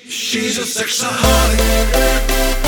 She's a sexaholic.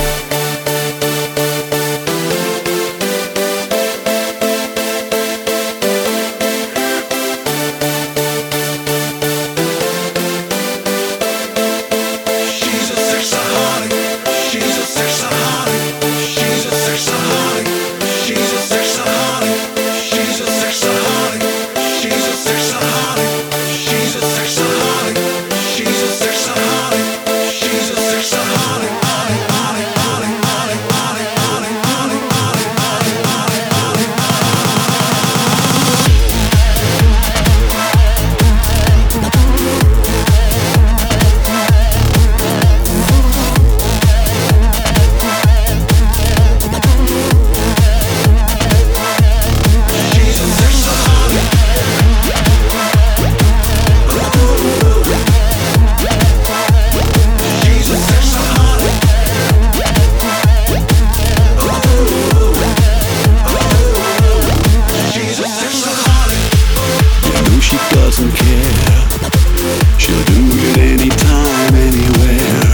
Doesn't care. She'll do it anytime, anywhere.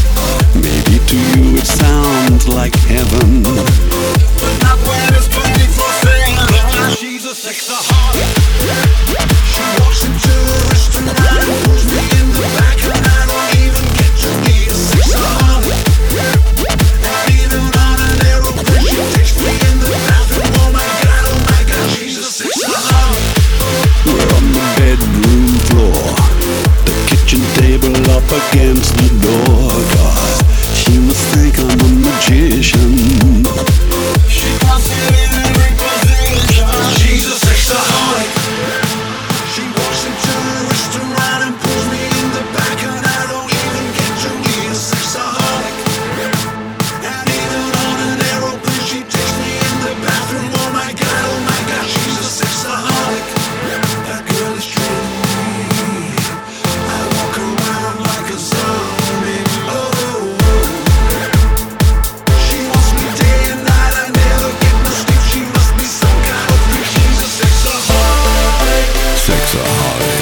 Maybe to you it sounds like heaven, but not when it's 24/7. She's a sexaholic. She walks into a restaurant and pulls me in the back, and I don't even get to meet a sexaholic. And even on an aeroplane, she takes me in the bathroom. Oh my god, she's a sexaholic. we're on the bedroom floor, the kitchen table up against the door. 'Cause she must think I'm a magician. She wants it in every position. She's a sexaholic. She walks into a restaurant and pulls me in the back, and I don't even get to meet a sexaholic. And even on an aeroplane, she takes me in the bathroom. Oh my god, she's a sexaholic. That girl is training me. I walk around like a zombie. Oh, she wants me day and night. I never get no sleep. She must be some kind of freak. She's a sexaholic. Sexaholic.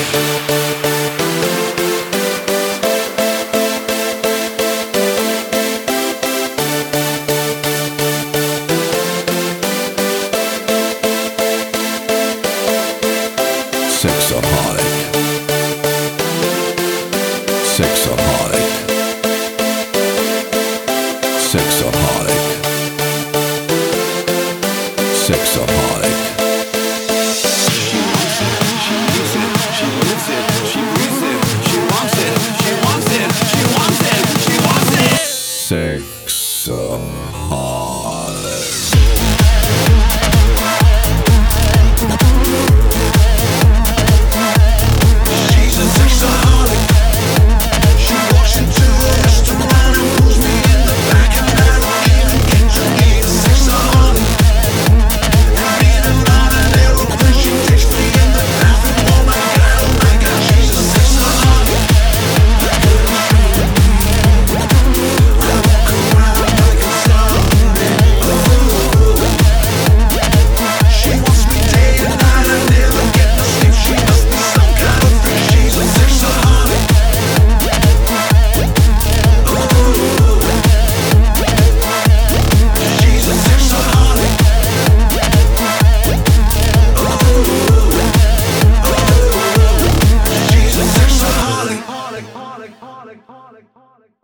Sexaholic. Sexaholic. Sexaholic. Sexaholic. She wants it, she needs it, she lives it, she breathes it, she wants it, she wants it, she wants it, she wants it. Sexaholic. She's a sexaholic. She walks into a restaurant and pulls me in the back, and I don't even get to meet a sexaholic. And even on an aeroplane, she takes me in the bathroom. Oh my god, she's a sexaholic. That girl is training me. I walk around like a zombie. Oh, she wants me day and night. I never get no sleep. She must be some kind of freak. She's a sexaholic. She's a sexaholic. She's a sexaholic.